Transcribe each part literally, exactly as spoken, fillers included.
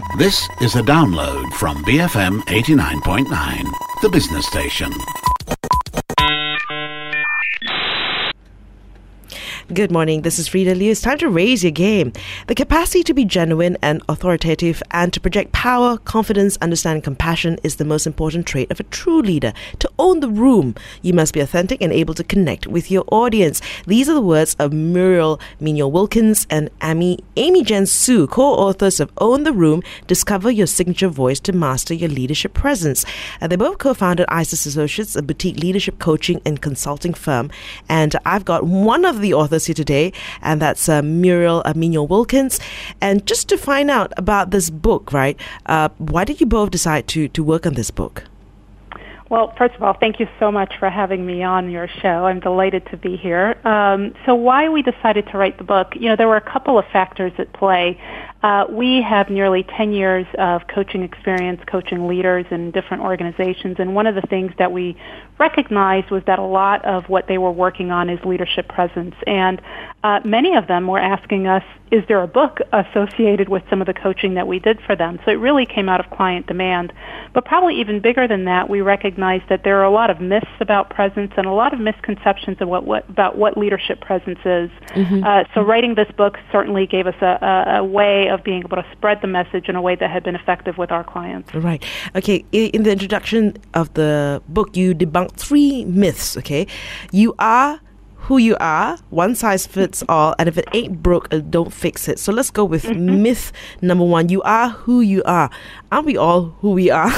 This is a download from B F M eighty-nine point nine, the business station. Good morning, this is Frida Liu. It's time to raise your game. The capacity to be genuine and authoritative and to project power, confidence, understanding, compassion is the most important trait of a true leader. To own the room, you must be authentic and able to connect with your audience. These are the words of Muriel Minyo-Wilkins and Amy, Amy Jen Su, co-authors of Own the Room, Discover Your Signature Voice to Master Your Leadership Presence. Uh, they both co-founded Isis Associates, a boutique leadership coaching and consulting firm. And I've got one of the authors here today, and that's uh, Muriel uh, Minyo-Wilkins. And just to find out about this book, right, uh, why did you both decide to, to work on this book? Well, first of all, thank you so much for having me on your show. I'm delighted to be here. Um, so why we decided to write the book, you know, there were a couple of factors at play. Uh, we have nearly ten years of coaching experience, coaching leaders in different organizations, and one of the things that we recognized was that a lot of what they were working on is leadership presence. And uh, many of them were asking us, is there a book associated with some of the coaching that we did for them? So it really came out of client demand. But probably even bigger than that, we recognized that there are a lot of myths about presence and a lot of misconceptions of what, what, about what leadership presence is. Mm-hmm. Uh, so writing this book certainly gave us a, a, a way of being able to spread the message in a way that had been effective with our clients. Right. Okay. In the introduction of the book, you debunked three myths. Okay. You are who you are, one size fits all, and if it ain't broke, uh, don't fix it. So let's go with mm-hmm. myth number one. You are who you are. Aren't we all who we are?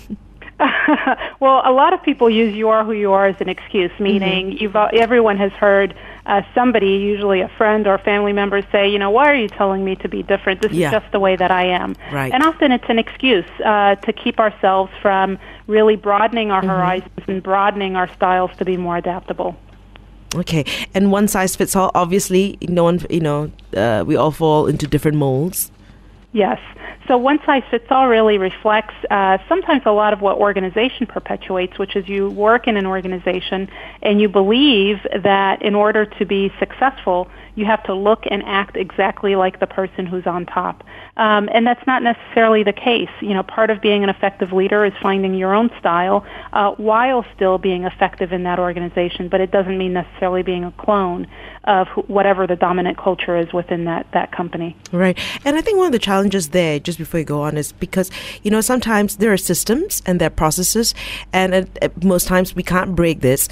Well, a lot of people use "you are who you are" as an excuse, meaning mm-hmm. you've everyone has heard uh, somebody, usually a friend or family member, say, you know, why are you telling me to be different? This yeah. is just the way that I am. Right. And often it's an excuse uh, to keep ourselves from really broadening our mm-hmm. horizons and broadening our styles to be more adaptable. Okay, and one size fits all. Obviously, no one, you know, uh, we all fall into different molds. Yes. So one size fits all really reflects uh, sometimes a lot of what organization perpetuates, which is you work in an organization and you believe that in order to be successful, you have to look and act exactly like the person who's on top. Um, and that's not necessarily the case. You know, part of being an effective leader is finding your own style uh, while still being effective in that organization, but it doesn't mean necessarily being a clone of wh- whatever the dominant culture is within that, that company. Right. And I think one of the challenges there, just before you go on, is because, you know, sometimes there are systems and there are processes, and at, at most times we can't break this.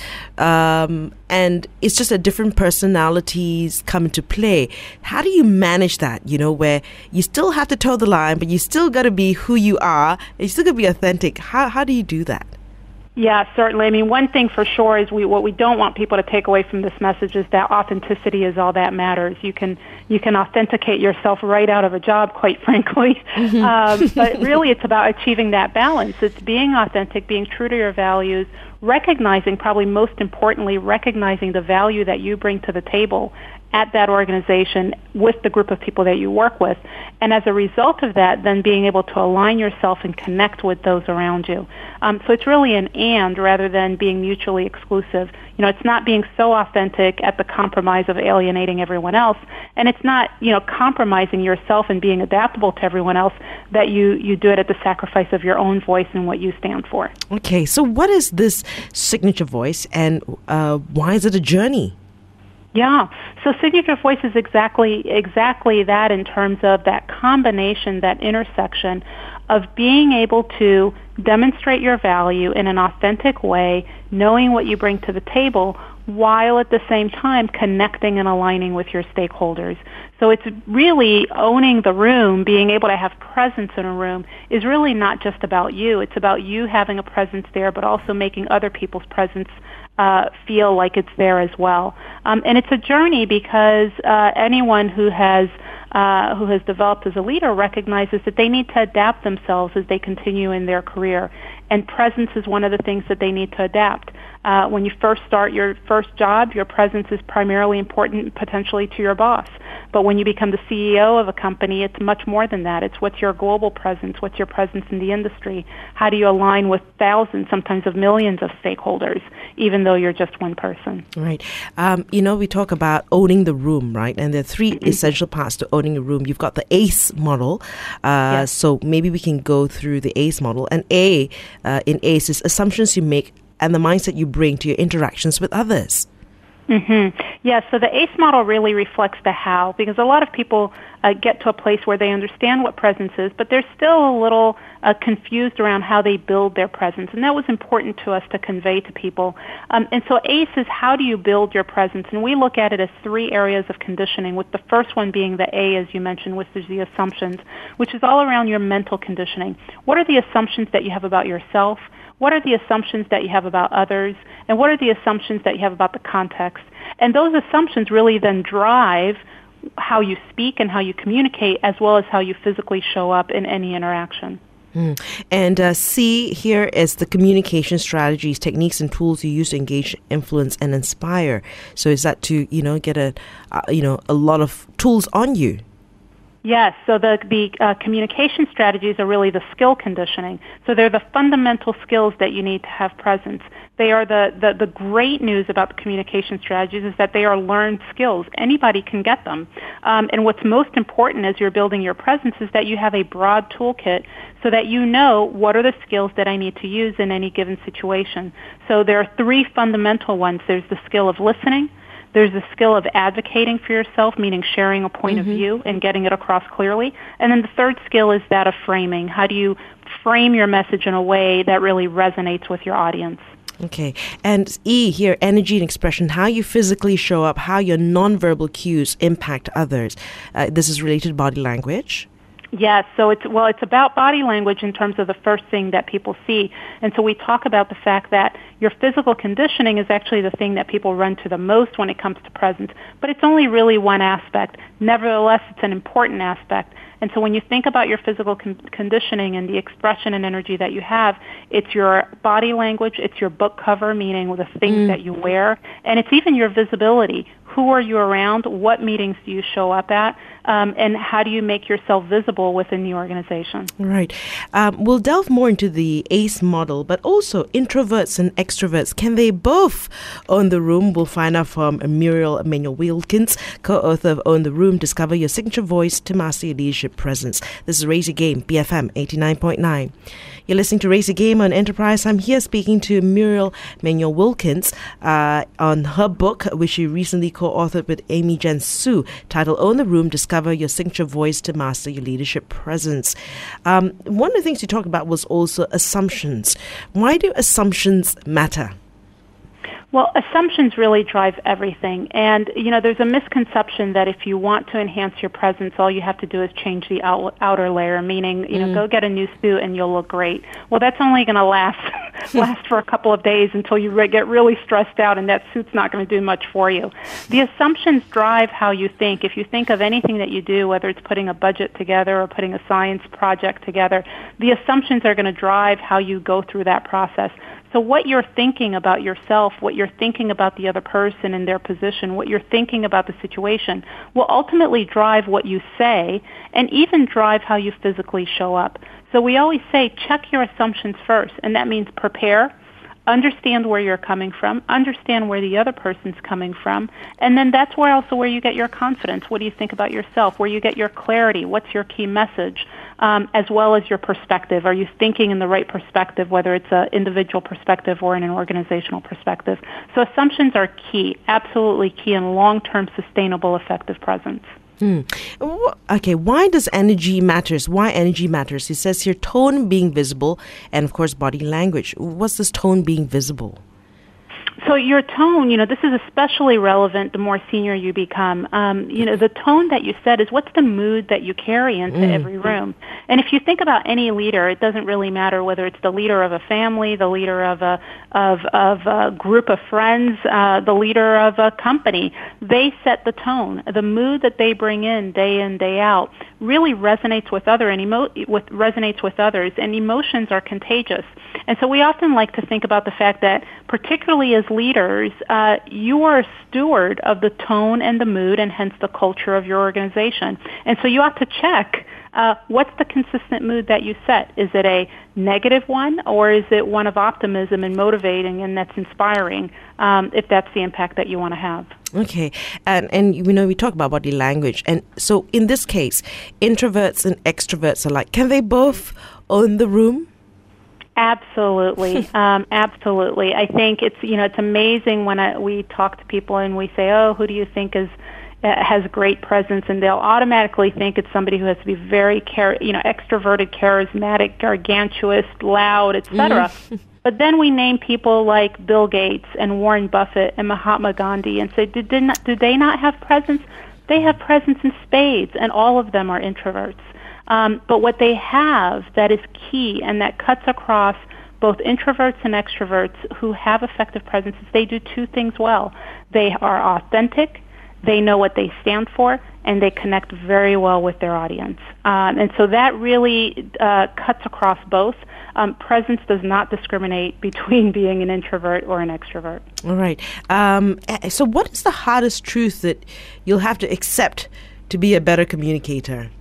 Um, and it's just a different personalities come into play. How do you manage that, you know, where you still have to toe the line, but you still got to be who you are, and you still got to be authentic? How how do you do that? Yeah, certainly. I mean, one thing for sure is we what we don't want people to take away from this message is that authenticity is all that matters. You can you can authenticate yourself right out of a job, quite frankly. Mm-hmm. Um, but really, it's about achieving that balance. It's being authentic, being true to your values, recognizing, probably most importantly, recognizing the value that you bring to the table at that organization with the group of people that you work with. And as a result of that, then being able to align yourself and connect with those around you. Um, so it's really an and rather than being mutually exclusive. You know, it's not being so authentic at the compromise of alienating everyone else, and it's not, you know, compromising yourself and being adaptable to everyone else that you, you do it at the sacrifice of your own voice and what you stand for. Okay, so what is this signature voice, and uh, why is it a journey? Yeah. So signature voice is exactly exactly that in terms of that combination, that intersection of being able to demonstrate your value in an authentic way, knowing what you bring to the table, while at the same time connecting and aligning with your stakeholders. So it's really owning the room, being able to have presence in a room is really not just about you. It's about you having a presence there, but also making other people's presence Uh, feel like it's there as well. Um, and it's a journey because uh, anyone who has uh, who has developed as a leader recognizes that they need to adapt themselves as they continue in their career. and presence is one of the things that they need to adapt. Uh, when you first start your first job, your presence is primarily important potentially to your boss. But when you become the C E O of a company, it's much more than that. It's what's your global presence, what's your presence in the industry, how do you align with thousands, sometimes of millions of stakeholders, even though you're just one person. Right. Um, you know, we talk about owning the room, right? And there are three essential parts to owning a room. You've got the ACE model. Uh, yes. So maybe we can go through the ACE model. And A uh, in ACE is assumptions you make and the mindset you bring to your interactions with others. Mm-hmm. Yeah, so the ACE model really reflects the how, because a lot of people uh, get to a place where they understand what presence is, but they're still a little uh, confused around how they build their presence, and that was important to us to convey to people. Um, and so ACE is how do you build your presence, and we look at it as three areas of conditioning, with the first one being the A, as you mentioned, which is the assumptions, which is all around your mental conditioning. What are the assumptions that you have about yourself? What are the assumptions that you have about others? And what are the assumptions that you have about the context? And those assumptions really then drive how you speak and how you communicate, as well as how you physically show up in any interaction. Mm. And uh, C here is the communication strategies, techniques, and tools you use to engage, influence, and inspire. So is that to, you know, get a, uh, you know, a lot of tools on you? Yes, so the, the uh, communication strategies are really the skill conditioning. So they're the fundamental skills that you need to have presence. They are the, the, the great news about the communication strategies is that they are learned skills. Anybody can get them. Um, and what's most important as you're building your presence is that you have a broad toolkit so that you know what are the skills that I need to use in any given situation. So there are three fundamental ones. There's the skill of listening. There's the skill of advocating for yourself, meaning sharing a point mm-hmm. of view and getting it across clearly. And then the third skill is that of framing. How do you frame your message in a way that really resonates with your audience? Okay. And E here, energy and expression, how you physically show up, how your nonverbal cues impact others. Uh, this is related to body language. Yes, so it's, well, it's about body language in terms of the first thing that people see. And so we talk about the fact that your physical conditioning is actually the thing that people run to the most when it comes to presence. But it's only really one aspect. Nevertheless, it's an important aspect. And so when you think about your physical con- conditioning and the expression and energy that you have, it's your body language, it's your book cover, meaning the things mm. that you wear, and it's even your visibility. Who are you around? What meetings do you show up at? Um, and how do you make yourself visible within the organization? Right. Um, we'll delve more into the ACE model, but also introverts and extroverts. Can they both own the room? We'll find out from Muriel Emmanuel-Wilkins, co-author of Own the Room, Discover Your Signature Voice to Master Your Leadership Presence. This is Raise Your Game, B F M eighty-nine point nine. You're listening to Raise Your Game on Enterprise. I'm here speaking to Muriel Emmanuel-Wilkins uh, on her book, which she recently co-authored with Amy Jen Su, titled Own the Room, Discover Your Signature Voice to Master Your Leadership Presence. Um, one of the things you talked about was also assumptions. Why do assumptions matter? Well, assumptions really drive everything. And, you know, there's a misconception that if you want to enhance your presence, all you have to do is change the out- outer layer, meaning, you know, mm. go get a new suit and you'll look great. Well, that's only going to last last for a couple of days until you re- get really stressed out, and that suit's not going to do much for you. The assumptions drive how you think. If you think of anything that you do, whether it's putting a budget together or putting a science project together, the assumptions are going to drive how you go through that process. So what you're thinking about yourself, what you're thinking about the other person and their position, what you're thinking about the situation will ultimately drive what you say and even drive how you physically show up. So we always say check your assumptions first, and that means prepare, understand where you're coming from, understand where the other person's coming from, and then that's where also where you get your confidence. What do you think about yourself? Where you get your clarity? What's your key message? Um, as well as your perspective. Are you thinking in the right perspective, whether it's an individual perspective or in an organizational perspective? So assumptions are key, absolutely key in long-term, sustainable, effective presence. Hmm. Okay, why does energy matters? Why energy matters? It says here tone being visible and, of course, body language. What's this tone being visible? So your tone, you know, this is especially relevant the more senior you become. Um, you know, the tone that you set is what's the mood that you carry into mm. every room. And if you think about any leader, it doesn't really matter whether it's the leader of a family, the leader of a of of a group of friends, uh, the leader of a company. They set the tone. The mood that they bring in day in, day out really resonates with other and emo- with resonates with others. And emotions are contagious. And so we often like to think about the fact that, particularly as leaders, uh, you are a steward of the tone and the mood and hence the culture of your organization. And so you have to check uh, what's the consistent mood that you set. Is it a negative one, or is it one of optimism and motivating and that's inspiring, um, if that's the impact that you want to have? Okay. And, and you know, we talk about body language. And so in this case, introverts and extroverts alike, can they both own the room? Absolutely, um, absolutely. I think it's you know it's amazing when I, we talk to people and we say, "Oh, who do you think is uh, has great presence?" And they'll automatically think it's somebody who has to be very char- you know extroverted, charismatic, gargantuous, loud, et cetera. Mm. But then we name people like Bill Gates and Warren Buffett and Mahatma Gandhi and say, did, did, not, did they not have presence? They have presence in spades, and all of them are introverts. Um, but what they have that is key and that cuts across both introverts and extroverts who have effective presence is they do two things well. They are authentic, they know what they stand for, and they connect very well with their audience. Um, and so that really uh, cuts across both. Um, presence does not discriminate between being an introvert or an extrovert. All right. Um, so what is the hardest truth that you'll have to accept to be a better communicator?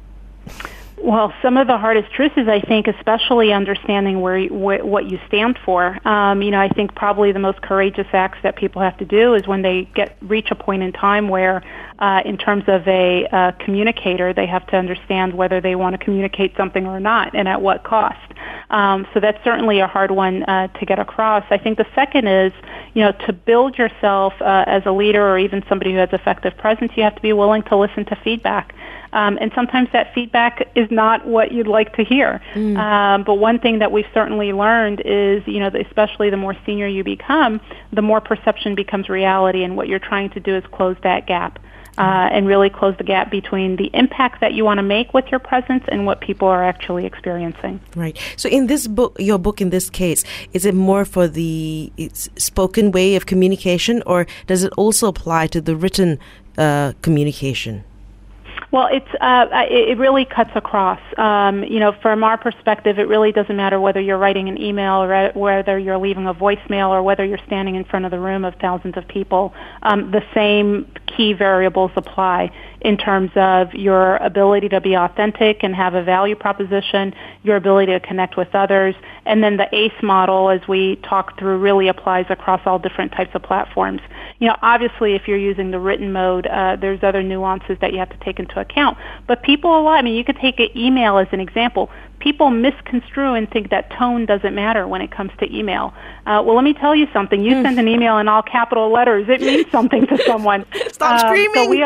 Well, some of the hardest truths is, I think, especially understanding where, wh- what you stand for. Um, you know, I think probably the most courageous acts that people have to do is when they get reach a point in time where, uh, in terms of a uh, communicator, they have to understand whether they want to communicate something or not, and at what cost. Um, so that's certainly a hard one uh, to get across. I think the second is, you know, to build yourself uh, as a leader or even somebody who has effective presence, you have to be willing to listen to feedback. Um, and sometimes that feedback is not what you'd like to hear. Mm. Um, but one thing that we've certainly learned is, you know, especially the more senior you become, the more perception becomes reality, and what you're trying to do is close that gap. Uh, and really close the gap between the impact that you want to make with your presence and what people are actually experiencing. Right. So in this book, your book in this case, is it more for the spoken way of communication, or does it also apply to the written uh, communication? Well, it's uh, it really cuts across. Um, you know, from our perspective, it really doesn't matter whether you're writing an email or whether you're leaving a voicemail or whether you're standing in front of the room of thousands of people. Um, the same key variables apply in terms of your ability to be authentic and have a value proposition, your ability to connect with others, and then the ACE model, as we talk through, really applies across all different types of platforms. You know, obviously, if you're using the written mode, uh, there's other nuances that you have to take into account. But people a lot, I mean, you could take an email as an example. People misconstrue and think that tone doesn't matter when it comes to email. Uh, well, let me tell you something. You mm. send an email in all capital letters, it means something to someone. Stop um, screaming. So we,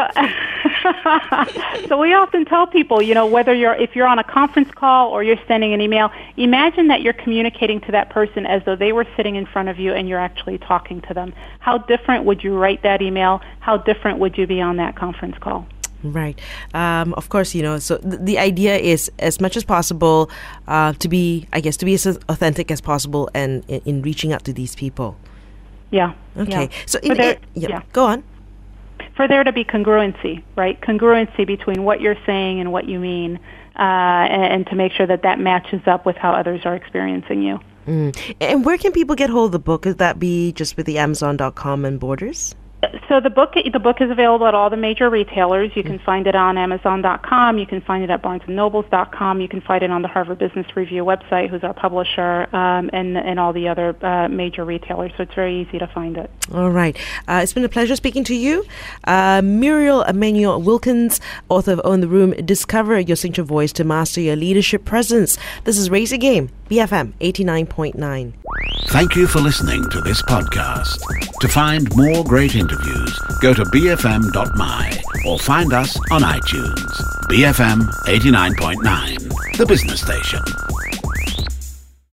uh, so we often tell people, you know, whether you're if you're on a conference call or you're sending an email, imagine that you're communicating to that person as though they were sitting in front of you and you're actually talking to them. How different would you write that email? How different would you be on that conference call? Right. Um, of course, you know, so th- the idea is as much as possible uh, to be, I guess, to be as authentic as possible and in, in reaching out to these people. Yeah. Okay. Yeah. So, in, there, in, yeah, yeah. Go on. For there to be congruency, right? Congruency between what you're saying and what you mean, uh, and, and to make sure that that matches up with how others are experiencing you. Mm. And where can people get hold of the book? Could that be just with the Amazon dot com and Borders? So the book the book is available at all the major retailers. You can find it on Amazon dot com. You can find it at Barnes and Nobles dot com. You can find it on the Harvard Business Review website, who's our publisher, um, and and all the other uh, major retailers. So it's very easy to find it. All right. Uh, it's been a pleasure speaking to you. Uh, Muriel Emmanuel Wilkins, author of Own the Room, Discover Your Signature Voice to Master Your Leadership Presence. This is Raise Your Game, B F M eighty-nine point nine. Thank you for listening to this podcast. To find more great interviews, go to b f m dot m y or find us on iTunes. B F M eighty-nine point nine, the business station.